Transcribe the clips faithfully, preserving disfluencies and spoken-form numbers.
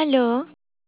Aló,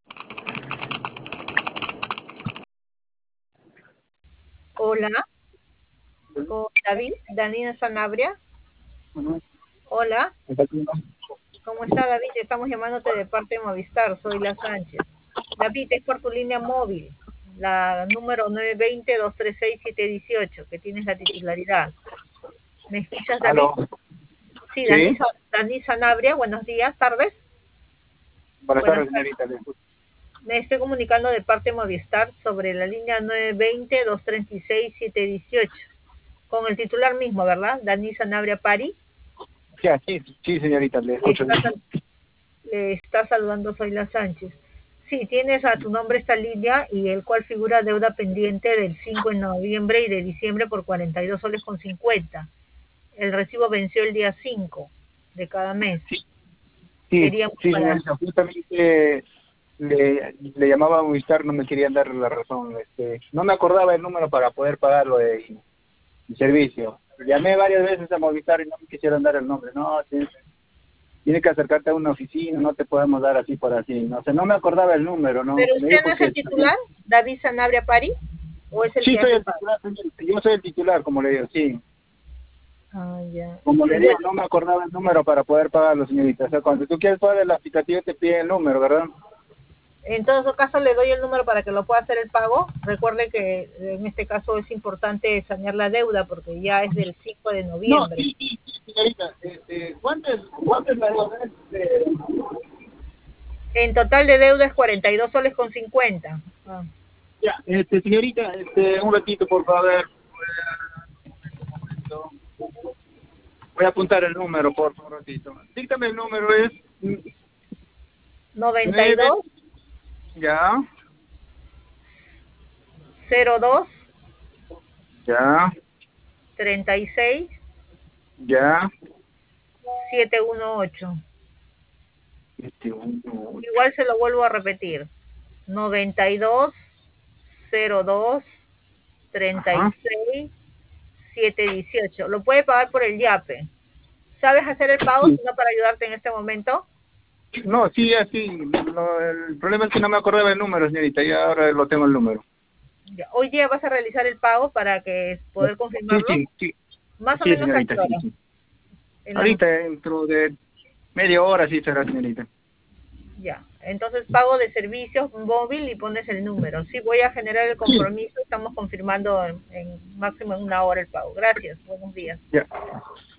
Hola, con David, Danina Sanabria. Ujú. Hola, Está aquí, ¿no? ¿cómo está David? Estamos llamándote de parte de Movistar, soy La Sánchez. David, es por tu línea móvil, la número nueve dos cero, dos tres seis, siete uno ocho, que tienes la titularidad. ¿Me escuchas, David? Aló. Sí, Sí. Danisa, Dani Sanabria, buenos días, tardes. Buenas Buenas tardes, tardes. señorita. Le escucho. Me estoy comunicando de parte de Movistar sobre la línea nueve dos cero, dos tres seis, siete uno ocho, con el titular mismo, ¿verdad? Dani Sanabria Pari. Sí, sí, sí, señorita, le Le escucho está, bien. sal- le está saludando Zoila Sánchez. Sí, tienes a tu nombre esta línea y el cual figura deuda pendiente del cinco de noviembre y de diciembre por cuarenta y dos soles con cincuenta. El recibo venció el día cinco de cada mes. Sí, sí, Queríamos sí, para... señorita. Justamente le, le llamaba a Movistar, no me querían dar la razón. Este, no me acordaba el número para poder pagar lo de el servicio. Llamé varias veces a Movistar y no me quisieron dar el nombre. No, tienes, tienes que acercarte a una oficina, no te podemos dar así por así. No sé, no me acordaba el número, ¿no? ¿Pero Me usted no dijo es el que... titular, David Sanabria Pari? ¿O es el Sí, que soy hace el el pago? titular, señorita. Yo soy el titular, como le digo, sí. Ah, ya. Como Y le digo, bueno, no me acordaba el número para poder pagarlo, señorita. O sea, cuando tú quieres pagar el aplicativo te pide el número, ¿verdad? en todo caso le doy el número para que lo pueda hacer el pago. Recuerde que en este caso es importante sanear la deuda porque ya es del cinco de No, noviembre. sí, sí, sí, señorita. Este, ¿cuánto es, cuánto es la deuda? Este, En total de deuda es cuarenta y dos soles con cincuenta. Ah, ya, este, señorita, este, un ratito, por favor. Un momento. Voy a apuntar el número, por favor, un ratito. Dígame el número, es noventa y nueve, dos ya, cero dos ya, treinta y seis ya. setecientos dieciocho. Este, uno, Igual se lo vuelvo a repetir. noventa y dos cero dos treinta y ajá. seis setecientos dieciocho. Lo puede pagar por el YAPE. ¿Sabes hacer el pago? Sí. Si no, para ayudarte en este momento. No, sí, así. Lo- el problema es que no me acordaba el número, señorita, y ahora lo tengo el número. Ya. Hoy día vas a realizar el pago para que poder Sí, confirmarlo. sí, sí, Más o sí, menos a señorita, qué sí, hora. sí. En la... Ahorita, dentro de media hora, sí será, señorita. Ya. Entonces pago de servicios móvil y pones el número. Sí, voy a generar el Sí, compromiso. Estamos confirmando en, en máximo en una hora el pago. Gracias. Buenos días. ya.